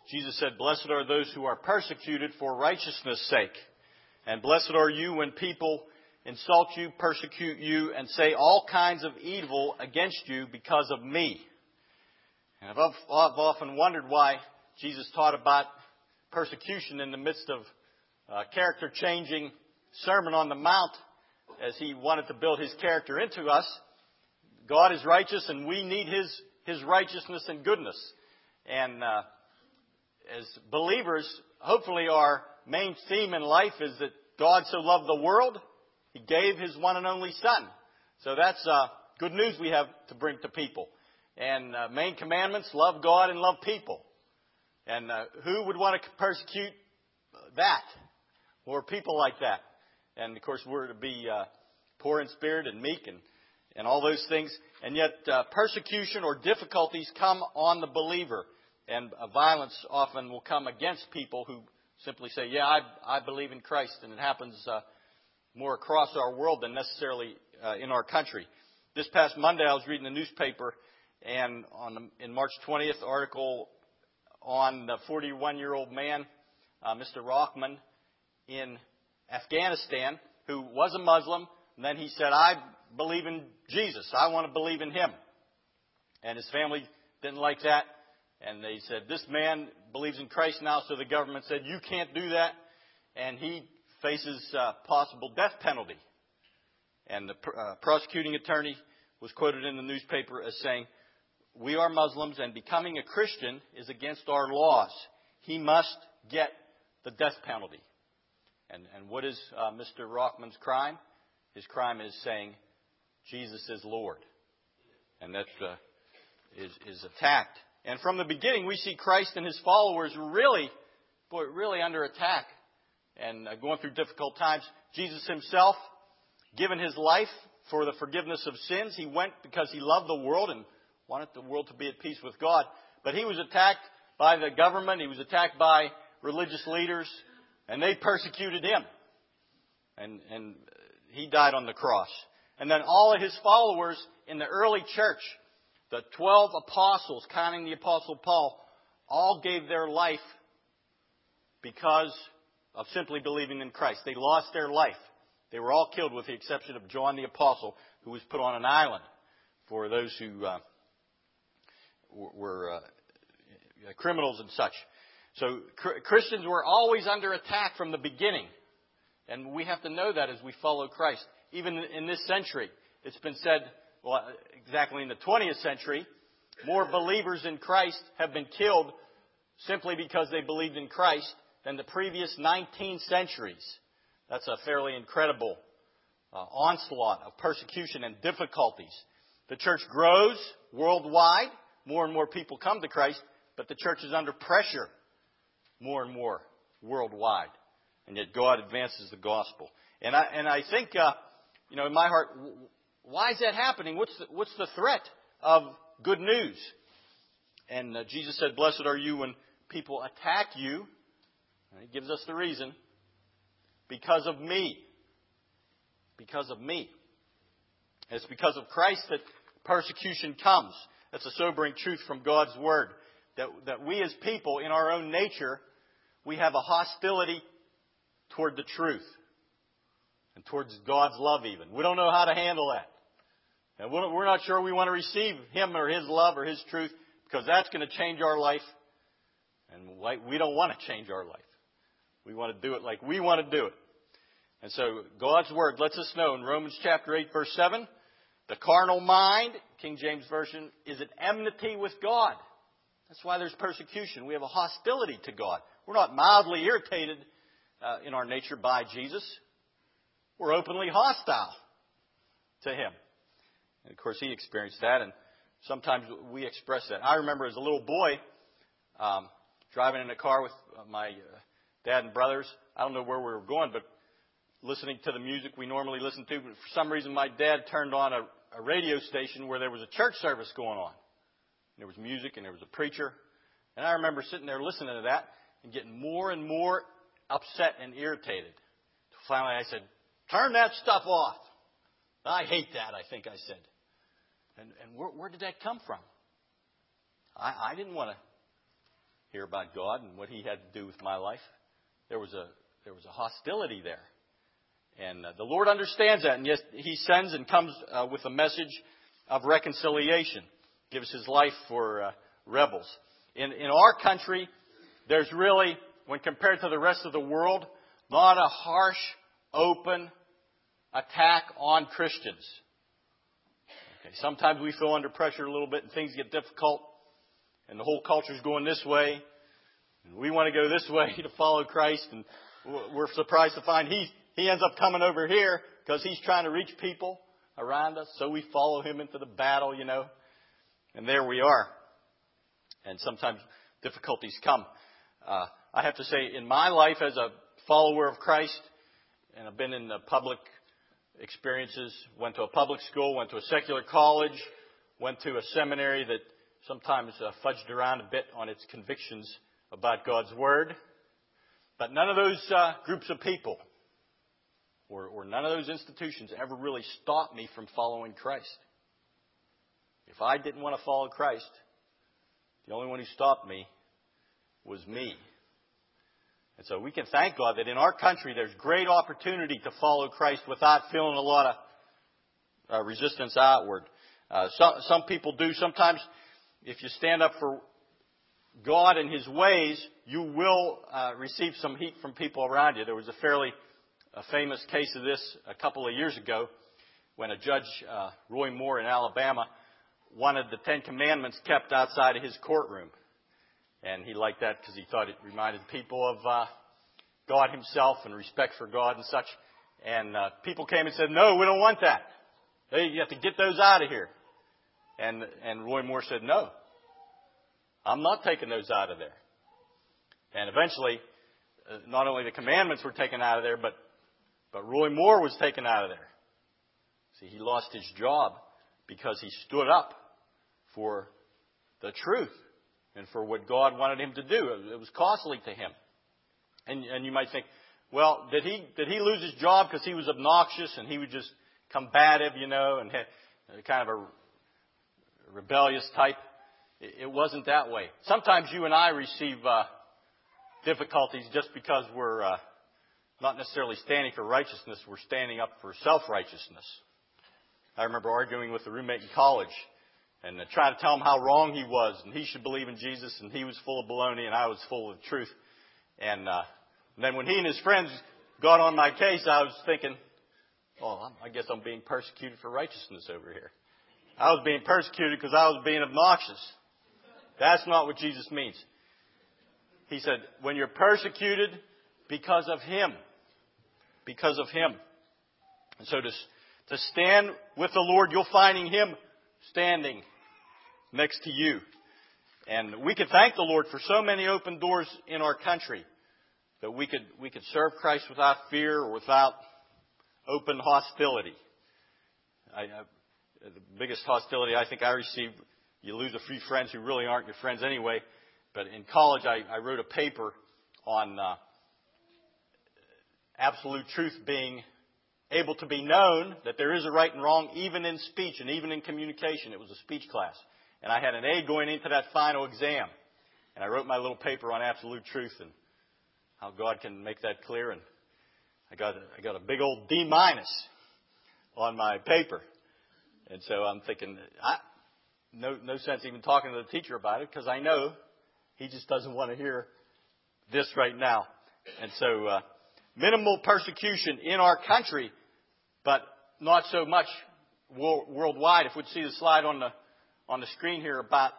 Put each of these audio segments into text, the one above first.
Jesus said, "Blessed are those who are persecuted for righteousness' sake. And blessed are you when people insult you, persecute you, and say all kinds of evil against you because of me." And I've often wondered why Jesus taught about persecution in the midst of character-changing Sermon on the Mount, as he wanted to build his character into us. God is righteous, and we need his righteousness and goodness. And as believers, hopefully our main theme in life is that God so loved the world, He gave His one and only Son. So that's good news we have to bring to people. And main commandments, love God and love people. And who would want to persecute that? Or people like that? And of course we're to be poor in spirit and meek and all those things. And yet persecution or difficulties come on the believer. And violence often will come against people who simply say, yeah, I believe in Christ. And it happens more across our world than necessarily in our country. This past Monday I was reading the newspaper, and in March 20th, article on the 41-year-old man, Mr. Rahman, in Afghanistan, who was a Muslim. And then he said, I believe in Jesus. I want to believe in Him. And his family didn't like that. And they said, this man believes in Christ now. So the government said, you can't do that. And he faces possible death penalty. And the prosecuting attorney was quoted in the newspaper as saying, we are Muslims and becoming a Christian is against our laws. He must get the death penalty. And what is Mr. Rahman's crime? His crime is saying Jesus is Lord. And that is attacked. And from the beginning, we see Christ and His followers really under attack and going through difficult times. Jesus Himself, given His life for the forgiveness of sins, He went because He loved the world and wanted the world to be at peace with God. But He was attacked by the government. He was attacked by religious leaders. And they persecuted Him. And He died on the cross. And then all of His followers in the early church, the 12 apostles, counting the Apostle Paul, all gave their life because of simply believing in Christ. They lost their life. They were all killed with the exception of John the Apostle, who was put on an island for those who were criminals and such. So Christians were always under attack from the beginning. And we have to know that as we follow Christ. Even in this century, it's been said, well, exactly in the 20th century, more believers in Christ have been killed simply because they believed in Christ than the previous 19 centuries. That's a fairly incredible onslaught of persecution and difficulties. The church grows worldwide. More and more people come to Christ, but the church is under pressure more and more worldwide. And yet God advances the gospel. And I think, in my heart, why is that happening? What's the threat of good news? And Jesus said, blessed are you when people attack you. And He gives us the reason. Because of me. Because of me. And it's because of Christ that persecution comes. That's a sobering truth from God's Word. That we as people, in our own nature, we have a hostility toward the truth. And towards God's love even. We don't know how to handle that. And we're not sure we want to receive Him or His love or His truth, because that's going to change our life. And we don't want to change our life. We want to do it like we want to do it. And so God's Word lets us know in Romans chapter 8, verse 7, the carnal mind, King James Version, is at enmity with God. That's why there's persecution. We have a hostility to God. We're not mildly irritated in our nature by Jesus. We're openly hostile to Him. And of course, He experienced that, and sometimes we express that. I remember as a little boy driving in a car with my dad and brothers. I don't know where we were going, but listening to the music we normally listen to. But for some reason, my dad turned on a radio station where there was a church service going on. There was music and there was a preacher. And I remember sitting there listening to that and getting more and more upset and irritated. Finally, I said, turn that stuff off. I hate that, I think I said. And where did that come from? I didn't want to hear about God and what He had to do with my life. There was a hostility there. And the Lord understands that. And yes, He sends and comes with a message of reconciliation. Gives His life for rebels. In our country, there's really, when compared to the rest of the world, not a harsh, open attack on Christians. Okay, sometimes we feel under pressure a little bit and things get difficult and the whole culture's going this way and we want to go this way to follow Christ, and we're surprised to find he ends up coming over here because he's trying to reach people around us, so we follow him into the battle, and there we are. And sometimes difficulties come. I have to say, in my life as a follower of Christ, and I've been in the public experiences, went to a public school, went to a secular college, went to a seminary that sometimes fudged around a bit on its convictions about God's Word. But none of those groups of people or none of those institutions ever really stopped me from following Christ. If I didn't want to follow Christ, the only one who stopped me was me. And so we can thank God that in our country there's great opportunity to follow Christ without feeling a lot of resistance outward. Some people do. Sometimes if you stand up for God and His ways, you will receive some heat from people around you. There was a famous case of this a couple of years ago when a judge, Roy Moore in Alabama, wanted the Ten Commandments kept outside of his courtroom. And he liked that because he thought it reminded people of God Himself and respect for God and such. And people came and said, "No, we don't want that. You have to get those out of here." And Roy Moore said, "No, I'm not taking those out of there." And eventually, not only the commandments were taken out of there, but Roy Moore was taken out of there. See, he lost his job because he stood up for the truth and for what God wanted him to do. It was costly to him. And you might think, well, did he lose his job because he was obnoxious and he was just combative, and had kind of a rebellious type? It wasn't that way. Sometimes you and I receive difficulties just because we're not necessarily standing for righteousness, we're standing up for self-righteousness. I remember arguing with a roommate in college and trying to tell him how wrong he was, and he should believe in Jesus, and he was full of baloney, and I was full of truth. And then when he and his friends got on my case, I was thinking, oh, I guess I'm being persecuted for righteousness over here. I was being persecuted because I was being obnoxious. That's not what Jesus means. He said, when you're persecuted because of Him. Because of Him. And so to stand with the Lord, you'll find Him standing next to you. And we could thank the Lord for so many open doors in our country that we could serve Christ without fear or without open hostility. The biggest hostility I think I received, you lose a few friends who really aren't your friends anyway. But in college, I wrote a paper on absolute truth being able to be known, that there is a right and wrong, even in speech and even in communication. It was a speech class. And I had an A going into that final exam. And I wrote my little paper on absolute truth and how God can make that clear. And I got a big old D- on my paper. And so I'm thinking, no sense even talking to the teacher about it, because I know he just doesn't want to hear this right now. And so minimal persecution in our country, but not so much worldwide. If we'd see the slide on the screen here about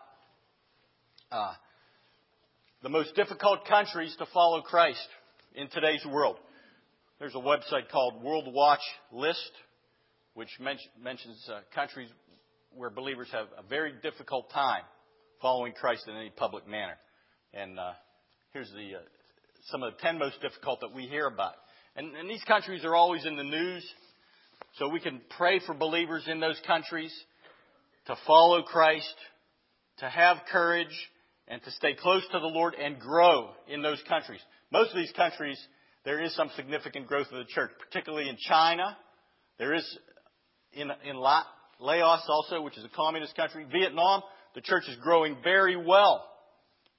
the most difficult countries to follow Christ in today's world. There's a website called World Watch List, which mentions countries where believers have a very difficult time following Christ in any public manner. And here's some of the 10 most difficult that we hear about. And these countries are always in the news, so we can pray for believers in those countries to follow Christ, to have courage, and to stay close to the Lord and grow in those countries. Most of these countries, there is some significant growth of the church, particularly in China. There is in Laos also, which is a communist country. Vietnam, the church is growing very well.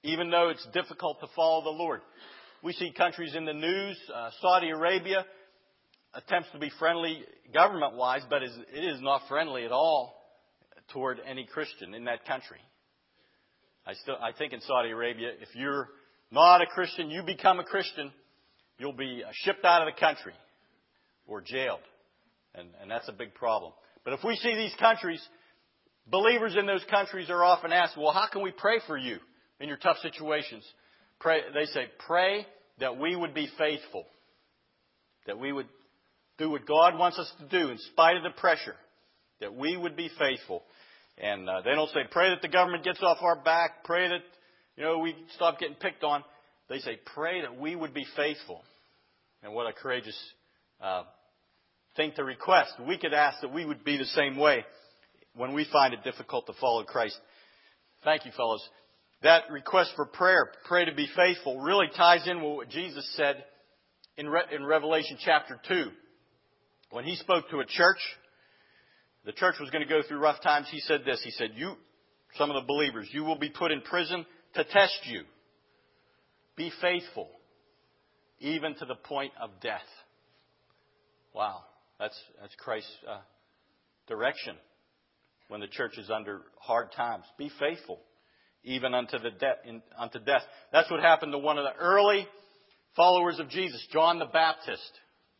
even though it's difficult to follow the Lord. We see countries in the news, Saudi Arabia attempts to be friendly government-wise, but it is not friendly at all toward any Christian in that country. I think in Saudi Arabia, if you're not a Christian, you become a Christian, you'll be shipped out of the country or jailed. And that's a big problem. But if we see these countries, believers in those countries are often asked, well, how can we pray for you in your tough situations? They say, pray that we would be faithful. That we would do what God wants us to do in spite of the pressure. That we would be faithful. And they don't say, pray that the government gets off our back. Pray that, we stop getting picked on. They say, pray that we would be faithful. And what a courageous thing to request. We could ask that we would be the same way when we find it difficult to follow Christ. Thank you, fellows. That request for prayer, pray to be faithful, really ties in with what Jesus said in Revelation chapter 2. When he spoke to a church, the church was going to go through rough times. He said this. He said, some of the believers, you will be put in prison to test you. Be faithful, even to the point of death. Wow. That's Christ's direction when the church is under hard times. Be faithful, even unto death. That's what happened to one of the early followers of Jesus, John the Baptist.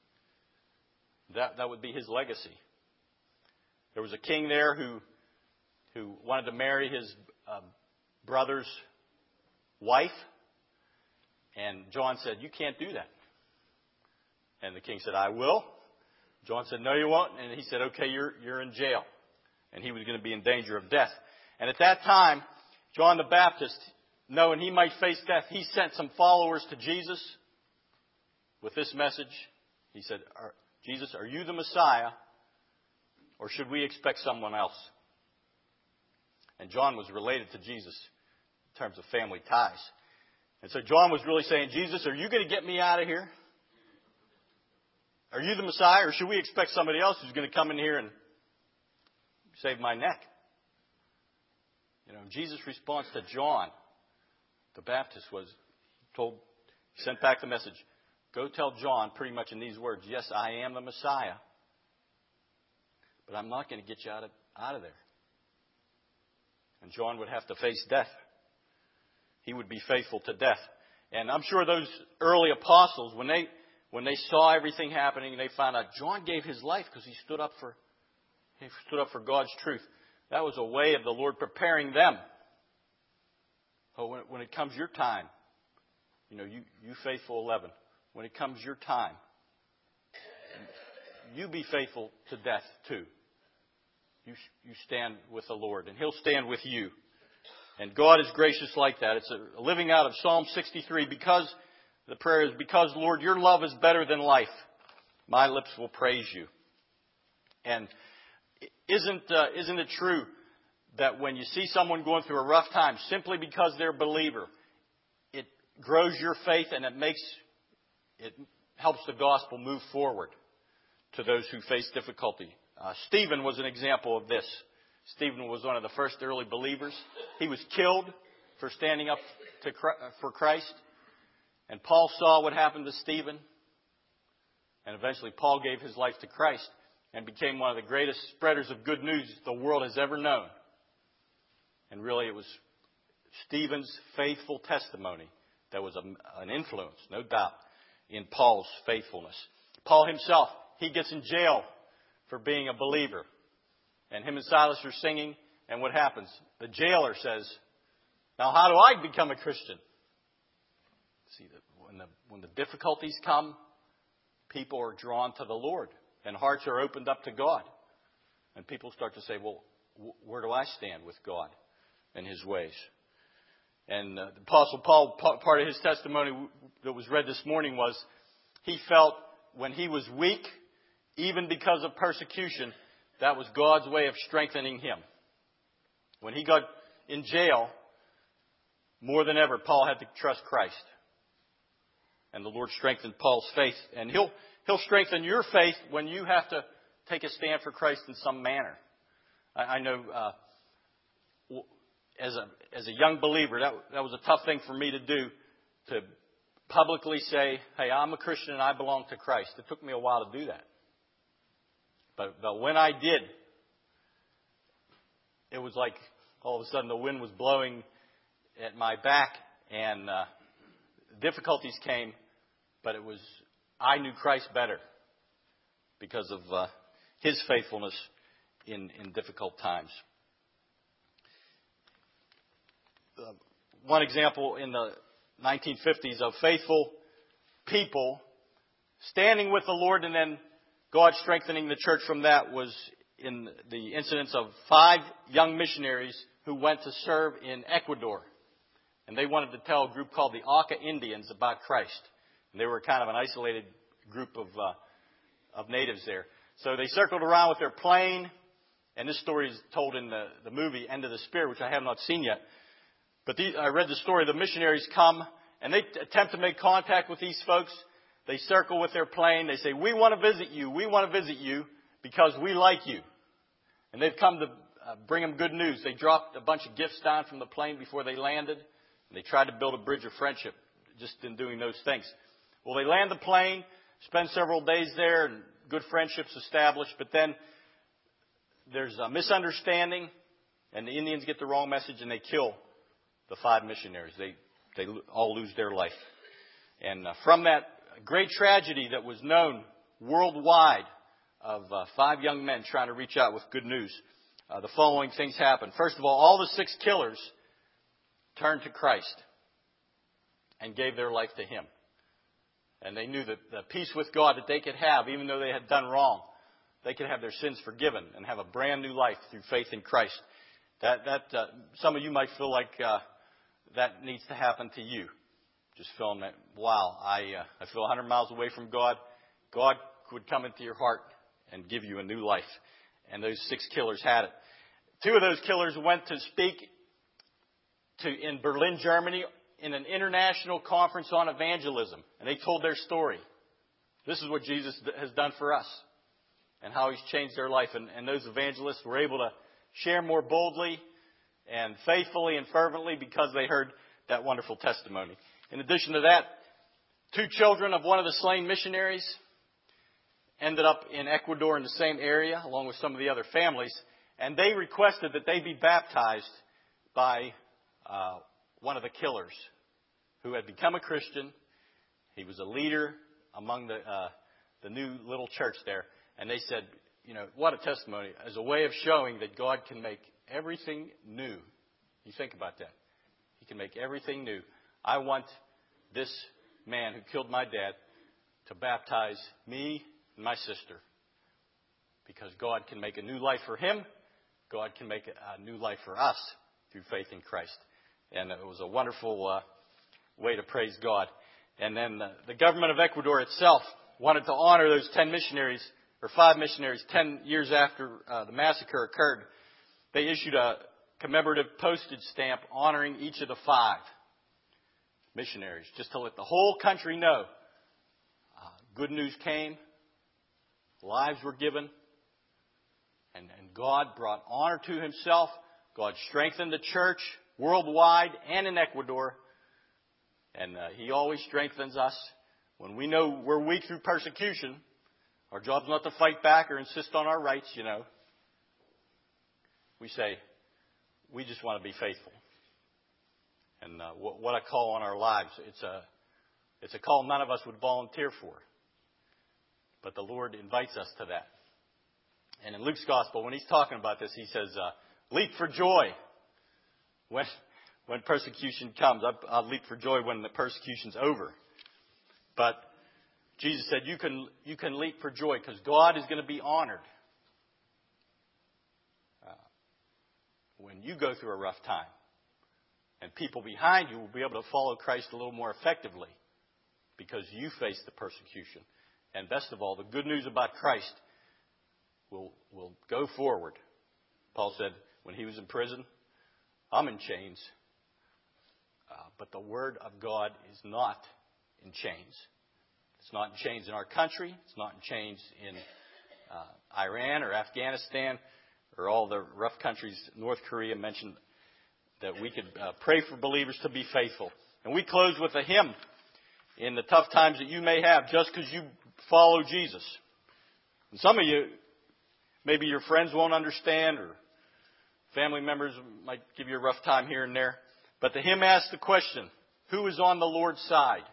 That would be his legacy. There was a king there who wanted to marry his brother's wife. And John said, you can't do that. And the king said, I will. John said, no, you won't. And he said, okay, you're in jail. And he was going to be in danger of death. And at that time, John the Baptist, knowing he might face death, he sent some followers to Jesus with this message. He said, Jesus, are you the Messiah? Or should we expect someone else? And John was related to Jesus in terms of family ties. And so John was really saying, Jesus, are you going to get me out of here? Are you the Messiah, or should we expect somebody else who's going to come in here and save my neck? Jesus' response to John the Baptist was sent back the message, go tell John pretty much in these words, yes, I am the Messiah, but I'm not going to get you out of there. And John would have to face death. He would be faithful to death. And I'm sure those early apostles, when they saw everything happening and they found out John gave his life because he stood up for God's truth. That was a way of the Lord preparing them. Oh, when it comes your time, you faithful 11, when it comes your time, you be faithful to death too. You stand with the Lord, and He'll stand with you. And God is gracious like that. It's a living out of Psalm 63 because the prayer is, because, Lord, your love is better than life. My lips will praise you. And isn't it true that when you see someone going through a rough time, simply because they're a believer, it grows your faith and it helps the gospel move forward to those who face difficulty. Stephen was an example of this. Stephen was one of the first early believers. He was killed for standing up for Christ. And Paul saw what happened to Stephen. And eventually Paul gave his life to Christ and became one of the greatest spreaders of good news the world has ever known. And really it was Stephen's faithful testimony that was an influence, no doubt, in Paul's faithfulness. Paul himself, he gets in jail for being a believer. And him and Silas are singing, and what happens? The jailer says, now how do I become a Christian? See, when the difficulties come, people are drawn to the Lord, and hearts are opened up to God. And people start to say, well, where do I stand with God and His ways? And the Apostle Paul, part of his testimony that was read this morning was, he felt when he was weak, even because of persecution, that was God's way of strengthening him. When he got in jail, more than ever, Paul had to trust Christ. And the Lord strengthened Paul's faith. And He'll strengthen your faith when you have to take a stand for Christ in some manner. I know as a young believer, that was a tough thing for me to do, to publicly say, hey, I'm a Christian and I belong to Christ. It took me a while to do that. But when I did, it was like all of a sudden the wind was blowing at my back and difficulties came, but I knew Christ better because of His faithfulness in difficult times. One example in the 1950s of faithful people standing with the Lord and then God strengthening the church from that was in the incidents of 5 young missionaries who went to serve in Ecuador. And they wanted to tell a group called the Auca Indians about Christ. And they were kind of an isolated group of natives there. So they circled around with their plane. And this story is told in the movie End of the Spear, which I have not seen yet. But I read the story. The missionaries come and they attempt to make contact with these folks. They circle with their plane. They say, we want to visit you. We want to visit you because we like you. And they've come to bring them good news. They dropped a bunch of gifts down from the plane before they landed. And they tried to build a bridge of friendship just in doing those things. Well, they land the plane, spend several days there, and good friendships established. But then there's a misunderstanding, and the Indians get the wrong message, and they kill the 5 missionaries. They all lose their life. And from that great tragedy that was known worldwide of 5 young men trying to reach out with good news, the following things happened. First of all the 6 killers turned to Christ and gave their life to Him. And they knew that the peace with God that they could have, even though they had done wrong, they could have their sins forgiven and have a brand new life through faith in Christ. Some of you might feel like that needs to happen to you. Just feeling that, wow, I feel 100 miles away from God. God would come into your heart and give you a new life. And those 6 killers had it. 2 of those killers went to speak in Berlin, Germany, in an international conference on evangelism. And they told their story. This is what Jesus has done for us and how He's changed their life. And those evangelists were able to share more boldly and faithfully and fervently because they heard that wonderful testimony. In addition to that, 2 children of one of the slain missionaries ended up in Ecuador in the same area, along with some of the other families. And they requested that they be baptized by one of the killers who had become a Christian. He was a leader among the new little church there. And they said, what a testimony, as a way of showing that God can make everything new. You think about that. He can make everything new. I want this man who killed my dad to baptize me and my sister. Because God can make a new life for him. God can make a new life for us through faith in Christ. And it was a wonderful way to praise God. And then the government of Ecuador itself wanted to honor those 10 missionaries, or 5 missionaries, 10 years after the massacre occurred. They issued a commemorative postage stamp honoring each of the 5 missionaries, just to let the whole country know good news came, lives were given, and God brought honor to Himself. God strengthened the church worldwide and in Ecuador. And He always strengthens us. When we know we're weak through persecution, our job's not to fight back or insist on our rights, We say, we just want to be faithful. And what a call on our lives. It's a call none of us would volunteer for. But the Lord invites us to that. And in Luke's Gospel, when He's talking about this, He says, leap for joy when persecution comes. I'll leap for joy when the persecution's over. But Jesus said, you can leap for joy because God is going to be honored when you go through a rough time. And people behind you will be able to follow Christ a little more effectively because you face the persecution. And best of all, the good news about Christ will go forward. Paul said when he was in prison, I'm in chains. But the Word of God is not in chains. It's not in chains in our country. It's not in chains in Iran or Afghanistan or all the rough countries, North Korea mentioned. that we could pray for believers to be faithful. And we close with a hymn in the tough times that you may have just because you follow Jesus. And some of you, maybe your friends won't understand, or family members might give you a rough time here and there. But the hymn asks the question, who is on the Lord's side?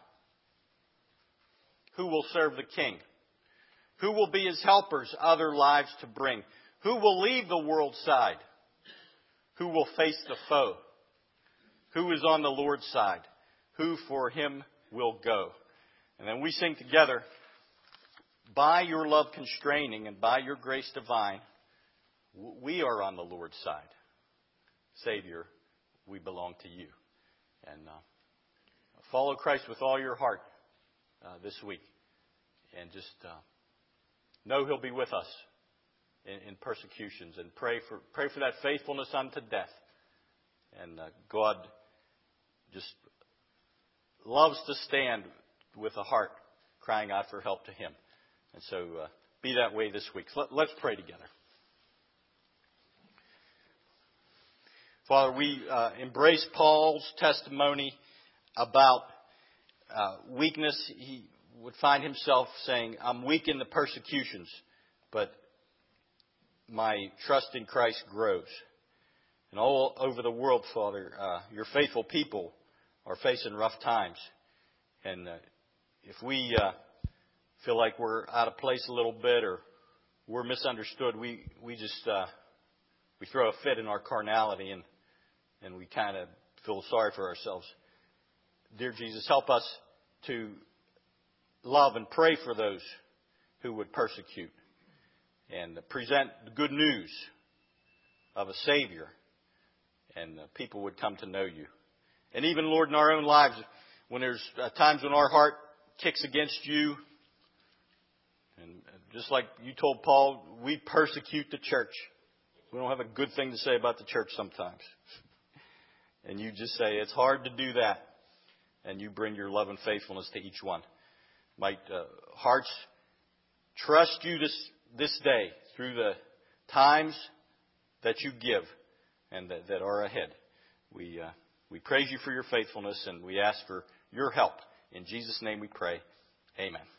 Who will serve the King? Who will be His helpers, other lives to bring? Who will leave the world's side? Who will face the foe? Who is on the Lord's side? Who for Him will go? And then we sing together, by your love constraining and by your grace divine, we are on the Lord's side. Savior, we belong to you. And follow Christ with all your heart this week. And just know He'll be with us in persecutions. And pray for that faithfulness unto death. And God just loves to stand with a heart crying out for help to Him. And so be that way this week. Let's pray together. Father, we embrace Paul's testimony about weakness. He would find himself saying, I'm weak in the persecutions, but my trust in Christ grows. And all over the world, Father, your faithful people are facing rough times. And if we feel like we're out of place a little bit or we're misunderstood, we throw a fit in our carnality and we kind of feel sorry for ourselves. Dear Jesus, help us to love and pray for those who would persecute and present the good news of a Savior, and people would come to know you. And even, Lord, in our own lives, when there's times when our heart kicks against you, and just like you told Paul, we persecute the church. We don't have a good thing to say about the church sometimes. And you just say, it's hard to do that. And you bring your love and faithfulness to each one. Might hearts trust you this day through the times that you give and that are ahead. We praise you for your faithfulness, and we ask for your help. In Jesus' name we pray. Amen.